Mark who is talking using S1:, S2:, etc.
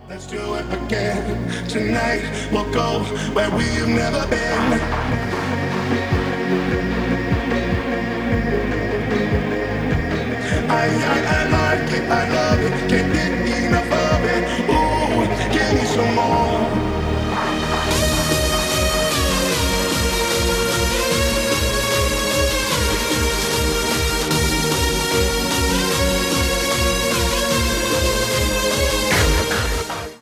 S1: Let's do it again. Tonight we'll go where we've never been.